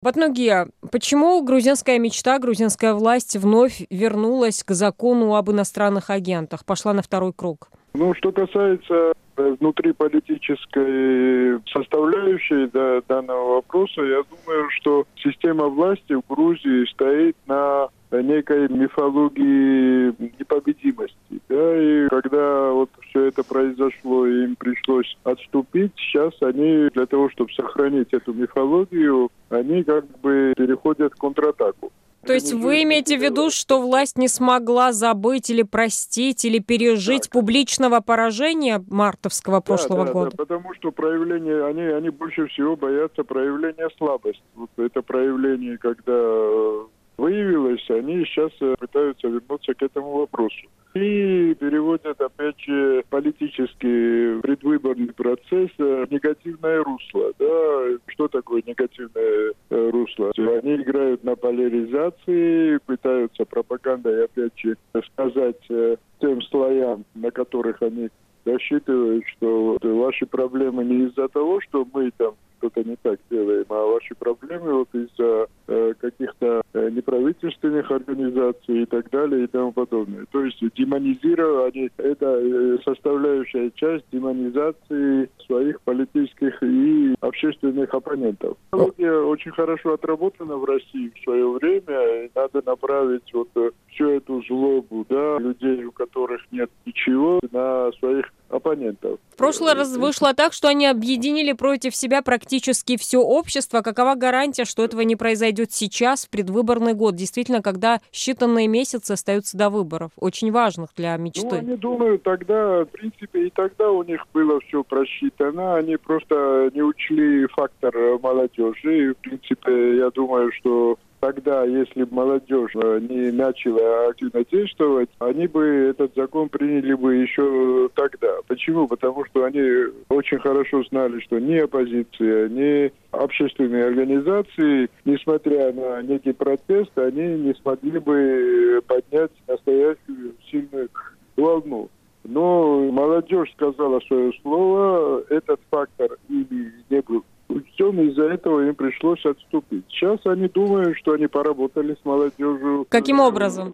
Батнугия, почему грузинская мечта, грузинская власть вновь вернулась к закону об иностранных агентах, пошла на второй круг? Что касается внутриполитической составляющей данного вопроса, я думаю, что система власти в Грузии стоит на некой мифологии непобедимости. Да, и когда все это произошло, и им пришлось отступить, сейчас они для того, чтобы сохранить эту мифологию, они переходят в контратаку. То есть вы имеете в виду, что власть не смогла забыть или простить, или пережить публичного поражения мартовского прошлого года? Да, потому что они больше всего боятся проявления слабости. Это проявление, когда выявилось, они сейчас пытаются вернуться к этому вопросу. И переводят, опять же, политический предвыборный процесс в негативное русло. Да? Что такое негативное русло? Они играют на поляризации, пытаются пропагандой, опять же, сказать тем слоям, на которых они рассчитывают, что ваши проблемы не из-за того, что мы там что-то не так делаем, а ваши проблемы из-за каких-то неправительственных организаций и так далее и тому подобное. То есть демонизирование – это составляющая часть демонизации своих политических и общественных оппонентов. Технология очень хорошо отработана в России в свое время, и надо направить всю эту злобу, людей, у которых нет ничего, на своих оппонентов. В прошлый раз вышло так, что они объединили против себя практически все общество. Какова гарантия, что этого не произойдет сейчас, в предвыборный год? Действительно, когда считанные месяцы остаются до выборов, очень важных для мечты. Они думают, тогда, в принципе, и тогда у них было все просчитано. Они просто не учли фактор молодежи. И, в принципе, я думаю, что тогда, если бы молодежь не начала активно действовать, они бы этот закон приняли бы еще тогда. Почему? Потому что они очень хорошо знали, что ни оппозиция, ни общественные организации, несмотря на некий протест, они не смогли бы поднять настоящую сильную волну. Но молодежь сказала свое слово, этот фактор ими не был учтен, из-за этого им пришлось отступить. Сейчас они думают, что они поработали с молодежью. Каким образом?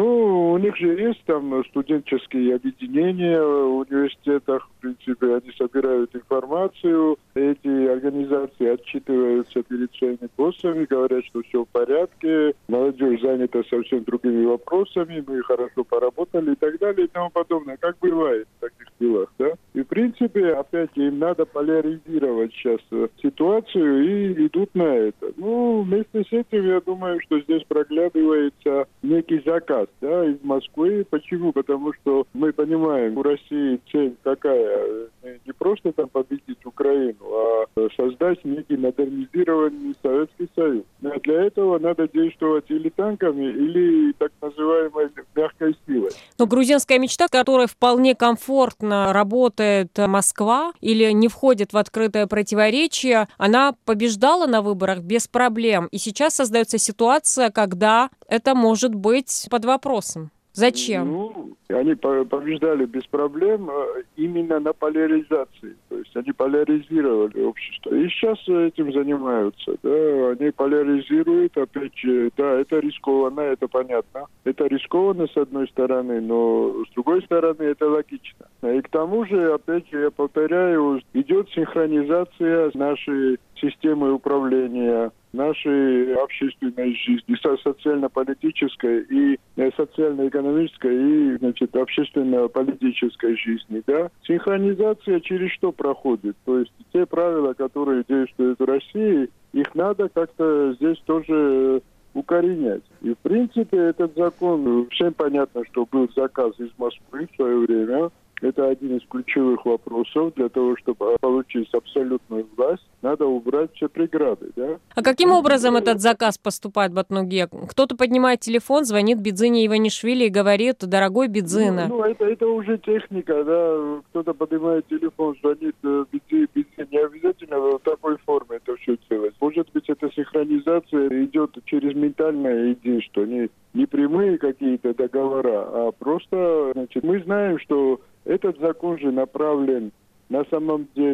У них же есть там студенческие объединения в университетах, в принципе, они собирают информацию, эти организации отчитываются перед своими боссами, говорят, что все в порядке, молодежь занята совсем другими вопросами, мы хорошо поработали и так далее и тому подобное, как бывает в таких делах, да? И, в принципе, опять им надо поляризировать сейчас ситуацию и идут на это. Вместе с этим, я думаю, что здесь проглядывается некий заказ, из Москвы. Почему? Потому что мы понимаем, у России цель какая? Не просто там победить Украину, а создать некий модернизированный Советский Союз. А для этого надо действовать или танками, или так называемой мягкой силой. Но грузинская мечта, которая вполне комфортно работает Москва или не входит в открытое противоречие, она побеждала на выборах без проблем. И сейчас создается ситуация, когда это может быть под вопросом. Зачем? Они побеждали без проблем именно на поляризации. То есть они поляризировали общество. И сейчас этим занимаются. Да? Они поляризируют, опять же, это рискованно, это понятно. Это рискованно с одной стороны, но с другой стороны это логично. И к тому же, опять же, я повторяю, идет синхронизация нашей системы управления, нашей общественной жизни, социально-политической и социально-экономической и, общественно-политической жизни, да. Синхронизация через что проходит? То есть те правила, которые действуют в России, их надо как-то здесь тоже укоренять. И, в принципе, этот закон, всем понятно, что был заказ из Москвы в свое время. Это один из ключевых вопросов. Для того, чтобы получить абсолютную власть, надо убрать все преграды. Да? А каким образом этот заказ поступает, Батнуге? Кто-то поднимает телефон, звонит Бидзине Иванишвили и говорит: дорогой Бидзина. Это уже техника, да. Кто-то поднимает телефон, звонит Бидзине. Не обязательно в такой форме это все делать. Может быть, эта синхронизация идет через ментальные идеи, что они не прямые какие-то договора, а просто, мы знаем, что этот закон же направлен на самом деле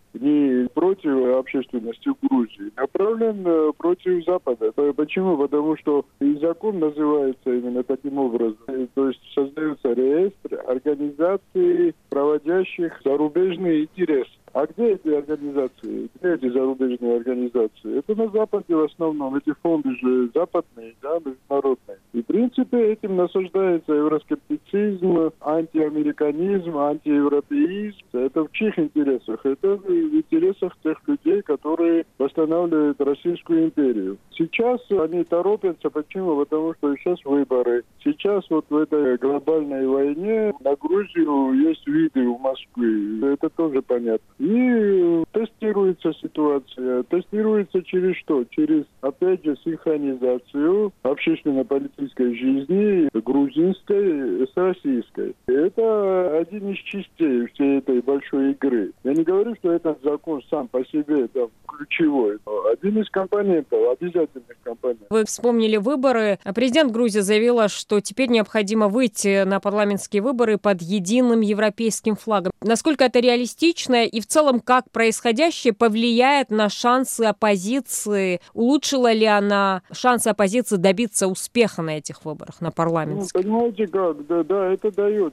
не против общественности в Грузии, направлен против Запада. Почему? Потому что и закон называется именно таким образом. То есть создается реестр организаций, проводящих зарубежные интересы. А где эти организации? Где эти зарубежные организации? Это на Западе в основном. Эти фонды же западные, да, международные. И в принципе этим насаждается евроскептицизм, антиамериканизм, антиевропеизм. Это в чьих интересах? Это в интересах тех людей, которые восстанавливают Российскую империю. Сейчас они торопятся. Почему? Потому что сейчас выборы. Сейчас вот в этой глобальной войне на Грузию есть виды в Москве. Это тоже понятно. И тестируется ситуация. Тестируется через что? Через, опять же, синхронизацию общественно-политической жизни грузинской с российской. Это один из частей всей этой большой игры. Я не говорю, что этот закон сам по себе там ключевой, но один из компонентов, обязательных компонентов. Вы вспомнили выборы. Президент Грузии заявила, что теперь необходимо выйти на парламентские выборы под единым европейским флагом. Насколько это реалистично и в целом как происходящее повлияет на шансы оппозиции? Улучшила ли она шансы оппозиции добиться успеха на этих выборах, на парламентских? Ну, понимаете как? Да, это дает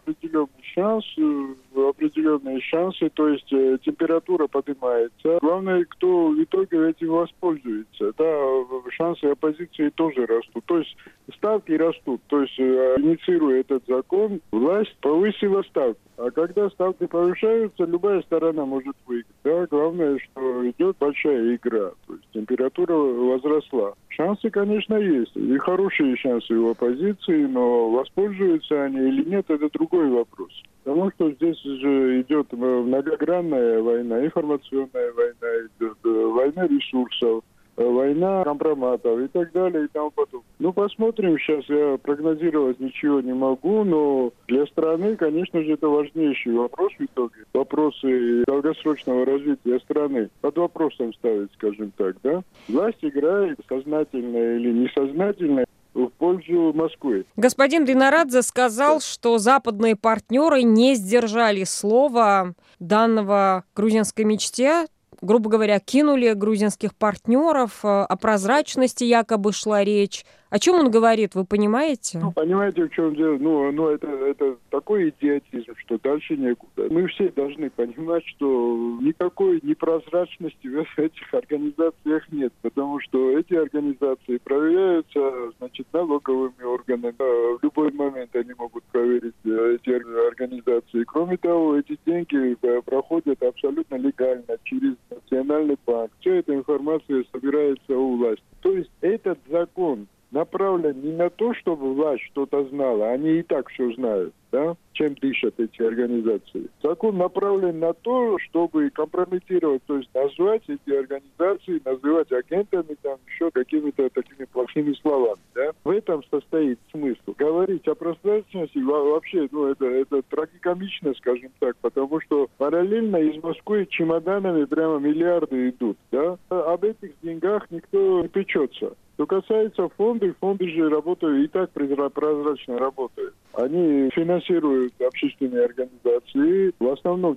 определенные шансы, то есть температура поднимается. Главное, кто в итоге этим воспользуется. Да, шансы оппозиции тоже растут. То есть ставки растут. То есть инициируя этот закон, власть повысила ставки. А когда ставки повышаются, любая сторона может выиграть. Да, главное, что идет большая игра. То есть температура возросла. Шансы, конечно, есть. И хорошие шансы у оппозиции, но воспользуются они или нет, это другой вопрос. Потому что здесь же идет многогранная война, информационная война, идет война ресурсов, война компроматов и так далее и тому подобное. Ну, посмотрим. Сейчас я прогнозировать ничего не могу, но для страны, конечно же, это важнейший вопрос в итоге. Вопросы долгосрочного развития страны под вопросом ставить, скажем так, да? Власть играет сознательно или несознательно в пользу Москвы. Господин Динарадзе сказал, что западные партнеры не сдержали слова данного грузинской мечте, грубо говоря, кинули грузинских партнеров, о прозрачности якобы шла речь. О чем он говорит, вы понимаете? Ну, понимаете, в чем дело? Ну, это такой идиотизм, что дальше некуда. Мы все должны понимать, что никакой непрозрачности в этих организациях нет, потому что эти организации проверяются, значит, налоговыми органами. В любой момент они могут проверить эти организации. Кроме того, эти деньги проходят абсолютно легально через Национальный банк. Вся эта информация собирается у власти. То есть этот закон направлен не на то, чтобы власть что-то знала, они и так все знают, да, чем дышат эти организации. Закон направлен на то, чтобы компрометировать, то есть назвать эти организации, называть агентами, там еще какими-то такими плохими словами, да. В этом состоит смысл. Говорить о прозрачности вообще, это трагикомично, скажем так, потому что параллельно из Москвы чемоданами прямо миллиарды идут, да. Об этих деньгах никто не печется. Что касается фондов, фонды же работают и так прозрачно работают. Они финансируют общественные организации. В основном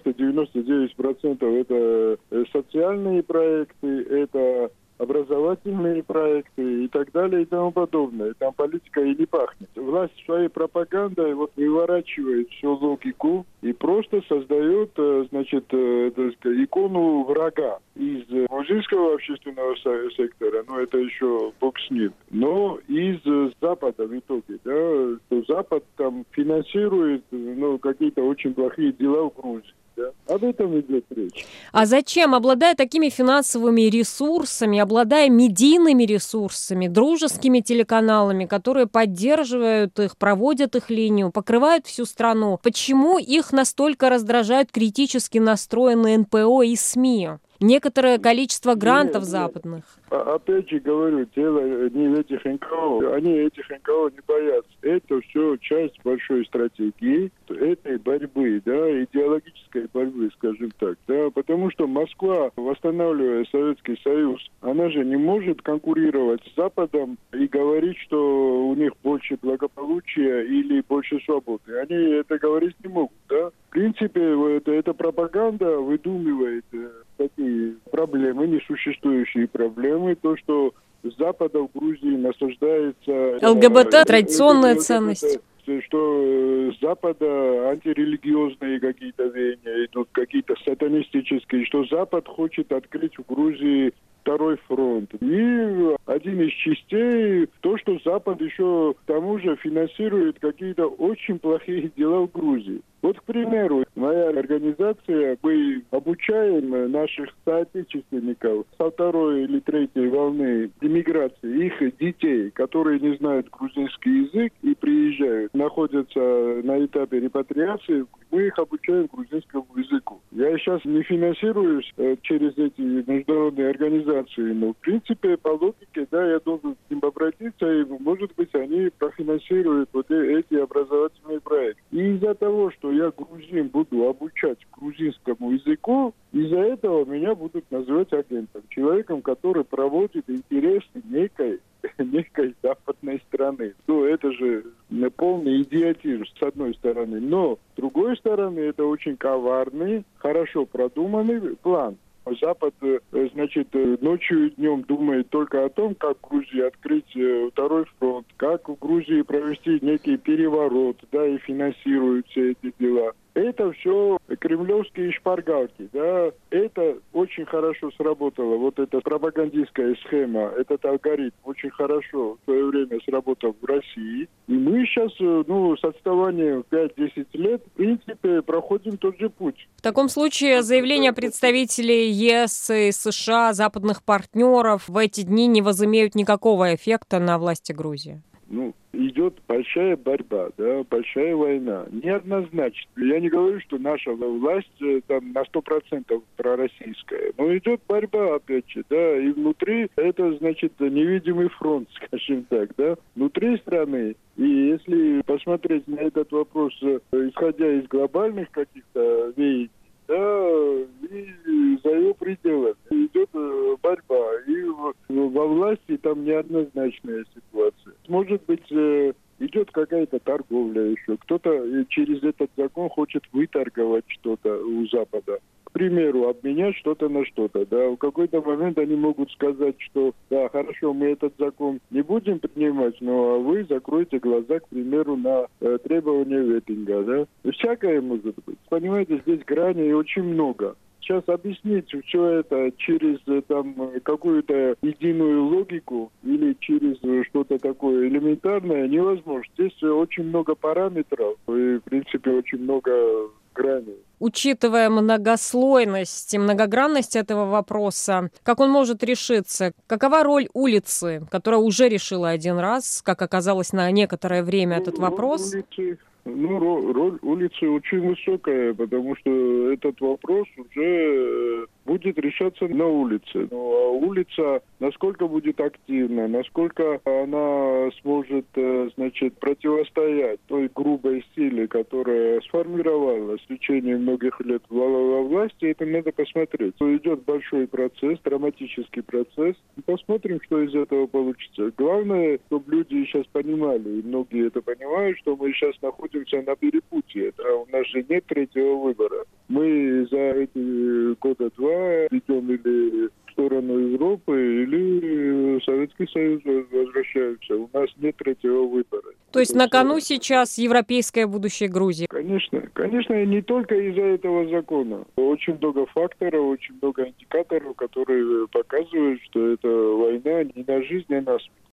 90-99% это социальные проекты, это образовательные проекты и так далее и тому подобное. Там политика и не пахнет. Власть своей пропагандой выворачивает всю логику и просто создает, икону врага из грузинского общественного сектора, это еще бог с ним, но из Запада в итоге, да, что Запад там финансирует, какие-то очень плохие дела в Грузии. Да? Об этом идет речь. А зачем, обладая такими финансовыми ресурсами, обладая медийными ресурсами, дружескими телеканалами, которые поддерживают их, проводят их линию, покрывают всю страну, почему их настолько раздражают критически настроенные НПО и СМИ? некоторое количество грантов Нет. западных. Опять же говорю, дело не в этих НКО. Они этих НКО не боятся. Это все часть большой стратегии этой борьбы, да, идеологической борьбы, скажем так. Да, потому что Москва, восстанавливая Советский Союз, она же не может конкурировать с Западом и говорить, что у них больше благополучия или больше свободы. Они это говорить не могут, да. В принципе, эта пропаганда выдумывает такие проблемы, несуществующие проблемы, то, что с Запада в Грузии насаждается ЛГБТ– традиционная ценность. Что с Запада антирелигиозные какие-то веяния идут, какие-то сатанистические, что Запад хочет открыть в Грузии второй фронт. И один из частей то, что Запад еще к тому же финансирует какие-то очень плохие дела в Грузии. Вот, к примеру, моя организация, мы обучаем наших соотечественников со второй или третьей волны иммиграции, их детей, которые не знают грузинский язык и приезжают, находятся на этапе репатриации, мы их обучаем грузинскому языку. Я сейчас не финансируюсь через эти международные организации, но, в принципе, по логике, да, я должен к ним обратиться, и, может быть, они профинансируют вот эти образовательные проекты. И из-за того, что я грузин буду обучать грузинскому языку, из-за этого меня будут называть агентом, человеком, который проводит интересы некой западной страны. Ну, это же полный идиотизм, с одной стороны. Но, с другой стороны, это очень коварный, хорошо продуманный план. Запад, значит, ночью и днем думает только о том, как в Грузии открыть второй фронт, как в Грузии провести некий переворот, да, и финансируют все эти дела. Это все кремлевские шпаргалки, да. Это очень хорошо сработало. Вот эта пропагандистская схема, этот алгоритм очень хорошо в свое время сработал в России. И мы сейчас, с отставанием в 5-10 лет, в принципе, проходим тот же путь. В таком случае заявления представителей ЕС и США, западных партнеров, в эти дни не возымеют никакого эффекта на власти Грузии. Идет большая борьба, да, большая война. Неоднозначно. Я не говорю, что наша власть там на 100% пророссийская. Но идет борьба, опять же, да, и внутри это, значит, невидимый фронт, скажем так, да, внутри страны. И если посмотреть на этот вопрос, исходя из глобальных каких-то веяний, да, и за ее пределами идет борьба. И во власти там неоднозначная ситуация. Может быть, идет какая-то торговля еще. Кто-то через этот закон хочет выторговать что-то у Запада. К примеру, обменять что-то на что-то. Да. В какой-то момент они могут сказать, что да, хорошо, мы этот закон не будем принимать, но вы закроете глаза, к примеру, на требования Веттинга. Да. Всякое может быть. Понимаете, здесь граней очень много. Сейчас объяснить все это через там какую-то единую логику или через что-то такое элементарное невозможно. Здесь очень много параметров и, в принципе, очень много граней. Учитывая многослойность и многогранность этого вопроса, как он может решиться? Какова роль улицы, которая уже решила один раз, как оказалось, на некоторое время этот вопрос? Роль улицы очень высокая, потому что этот вопрос уже будет решаться на улице. Ну, а улица насколько будет активна, насколько она сможет, значит, противостоять той грубой силе, которая сформировалась в течение многих лет во власти, это надо посмотреть. Идет большой процесс, драматический процесс. Посмотрим, что из этого получится. Главное, чтобы люди сейчас понимали, и многие это понимают, что мы сейчас находимся на перепутье. У нас же нет третьего выбора. Мы за эти года два идем или в сторону Европы, или в Советский Союз возвращаемся. У нас нет третьего выбора. То есть на кону сейчас европейское будущее Грузии? Конечно. Конечно, и не только из-за этого закона. Очень много факторов, очень много индикаторов, которые показывают, что это война не на жизнь, а на смерть.